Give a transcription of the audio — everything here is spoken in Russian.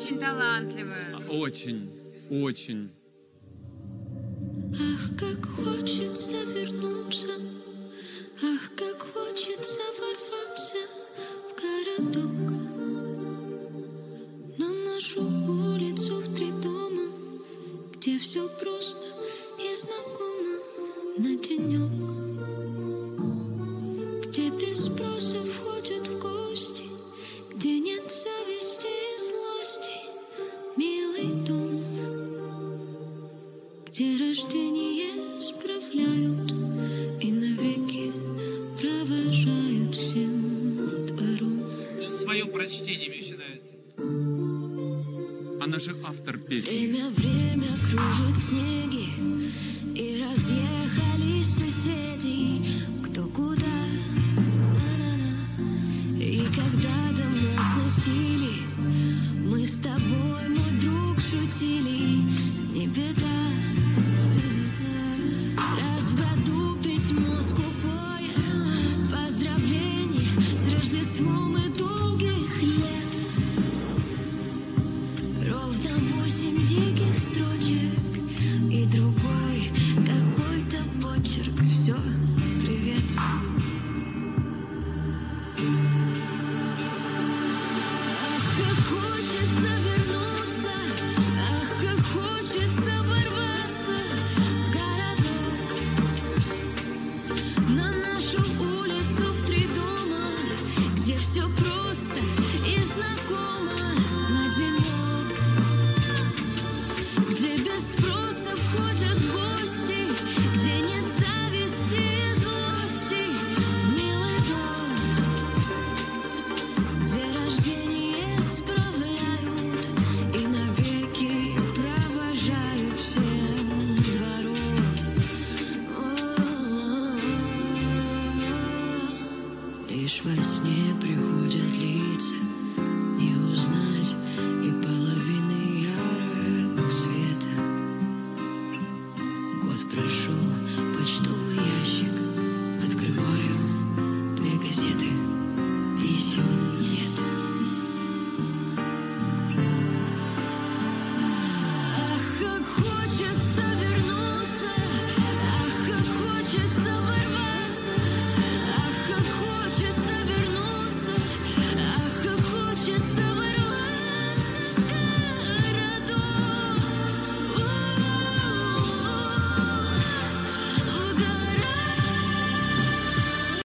очень талантливая. Очень, очень. Ах, как хочется вернуться, ах, как хочется ворваться в городок, на нашу улицу в 3 дома, где все просто и знакомо на денек, где без спроса входят в гости, где нет зависти и злости, милый дом, где рождение справляют и навеки провожают всем двором. Свое прочтение мне еще нравится. Она же автор песни. Время кружит снеги, и разъехались соседи кто куда. И когда дома сносили, мы с тобой, мой друг, шутили. Не беда, раз в году письмо скупое, поздравление с Рождеством и долгих лет. Ровно 8 диких строчек и другой какой-то почерк. Все, привет. Ах, как хочется вернуться, ах, как хочется ворваться в городок, на нашу улицу в 3 дома, где все просто и знакомо на денек, где без спроса входят в гости, где нет зависти и злости, милый дом, где рождение справляют и навеки провожают всем двором. Лишь во сне приходят лица, не узнать.